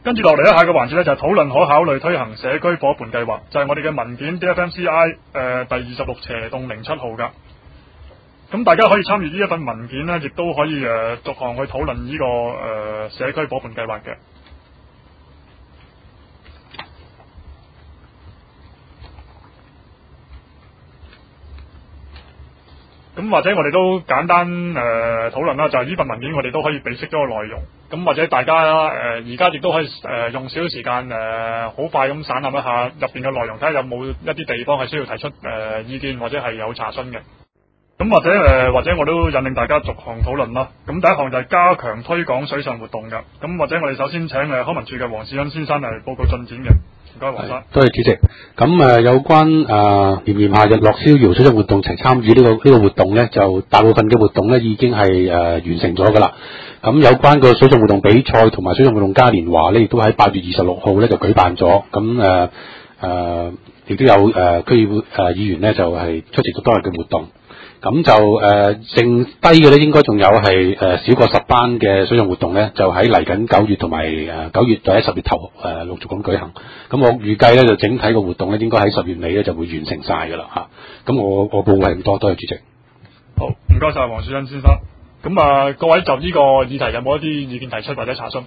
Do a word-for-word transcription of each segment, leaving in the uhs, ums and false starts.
跟住落嚟咧，下個環節咧就係討論可考慮推行社區伙伴計劃，就係、是、我哋嘅文件 D F M C I 誒、呃、第二十六斜洞零七號噶。咁大家可以參與呢一份文件咧，亦都可以誒、呃、逐項去討論呢、這個誒、呃、社區伙伴計劃嘅。咁或者我哋都簡單誒討論啦，就係、是、呢份文件我哋都可以備悉咗個內容。咁或者大家誒而家亦都可以誒、呃、用少少時間誒，好、呃、快咁散覽一下入邊嘅內容，睇下有冇一啲地方係需要提出誒、呃、意見或者係有查詢嘅。咁或者誒、呃、或者我都引領大家逐項討論啦。咁第一項就係加強推廣水上活動㗎。咁或者我哋首先請誒康文署嘅黃士恩先生嚟報告進展嘅。唔該，黃生。 多謝主席。咁誒、呃、有關誒炎炎夏日樂逍遙水上活動齊參與呢個呢、這個活動咧，就大部分嘅活動咧已經係誒、呃、完成咗㗎啦。咁有關個水上活動比賽同埋水上活動嘉年華咧，亦都喺八月二十六號咧就舉辦咗。咁誒誒亦都有誒、呃、區議會誒、呃、議員咧就係、是、出席咗當日嘅活動。咁就誒、呃、剩低嘅咧，應該仲有係誒、呃、少過十班嘅水上活動咧，就喺嚟緊九月同埋誒九月或者十月頭誒、呃、陸續咁舉行。咁我預計咧就整體個活動咧，應該喺十月尾咧就會完成晒㗎啦嚇。咁我我報告係咁多，多謝主席。 好，唔該晒黃樹恩先生。咁啊，各位就呢個議題有冇一啲意見提出或者查詢？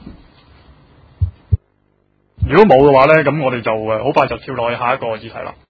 如果冇嘅話咧，咁我哋就誒好快就跳落去下一個議題啦。